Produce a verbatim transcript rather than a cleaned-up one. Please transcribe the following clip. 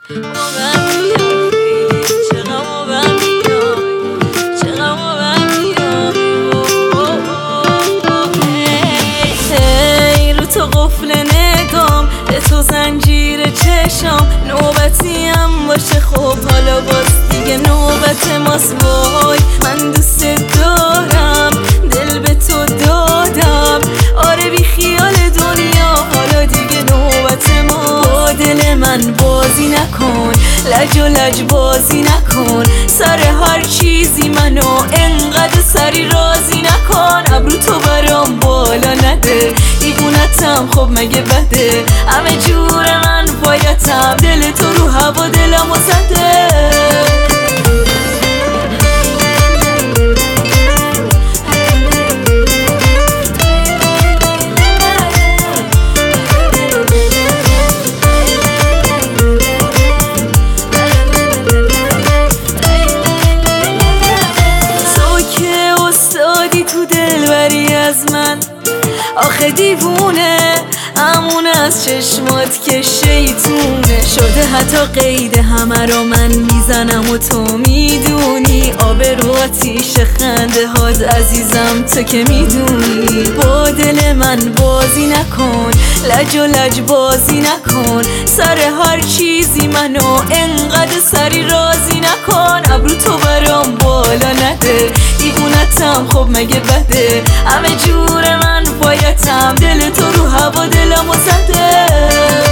تو قفل نگام به تو زنجیر چشام نوبتیم باشه خب حالا باز دیگه نوبت ماست وای من دوست دارم دل به تو دادم آره بی خیال دنیا حالا دیگه نوبت ما با دل من بازی نکن لج و لج بازی نکن سر هر چیزی منو انقدر سری راضی نکن ابرو تو برام بالا نده دیوونتم خب مگه بده همه جور من پایتم دل تو رو هوا دلمو زده تو دلبری از من آخه دیوونه همون از چشمات که شیطونه شده حتی قید همه رو من میزنم و تو میدونی آبرو آتیش خنده هات عزیزم تو که میدونی با دل من بازی نکن لج و لج بازی نکن سر هر چیزی منو انقدر سری راضی نکن ابرو تو برام بالا نده دیوونتم خب مگه بده همه جور من پایتم دل تو رو هوا دلمو زده